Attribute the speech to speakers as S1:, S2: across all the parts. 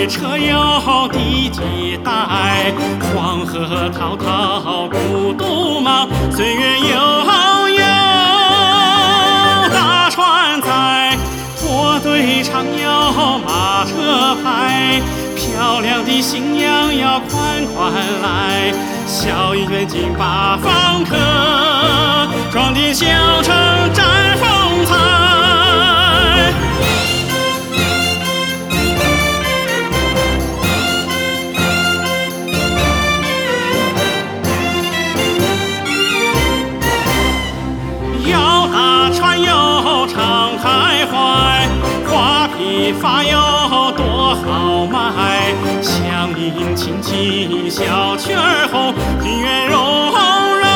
S1: 车有第几代？黄河滔滔古杜莽，岁月悠悠大船在，火堆常有马车排。漂亮的新娘要款款来，笑迎远近八方客，装点小城展风采。要大船有常开怀，花匹发有多豪迈，响应亲戚小曲儿红，庭院融融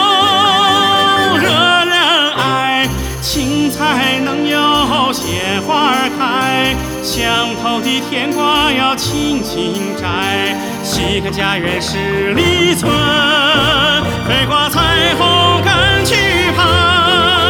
S1: 惹人爱。青菜能有鲜花开，乡头的甜瓜要轻轻摘。细看家园十里村，飞挂彩虹赶去拍。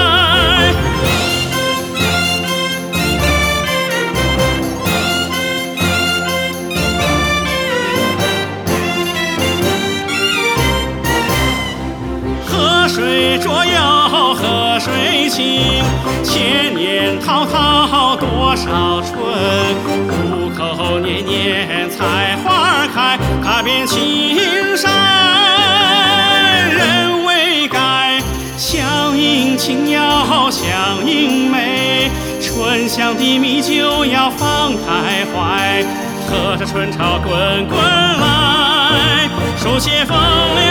S1: 水浊有河水清，千年滔滔多少春。虎口年年采花开，踏遍青山人未改。响应青鸟响应梅，醇香的米酒要放开怀。喝着春潮滚滚来，书写风流